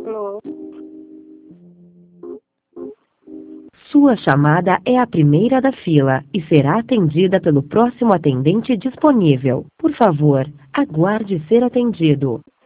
Alô? Sua chamada é a primeira da fila e será atendida pelo próximo atendente disponível. Por favor, aguarde ser atendido.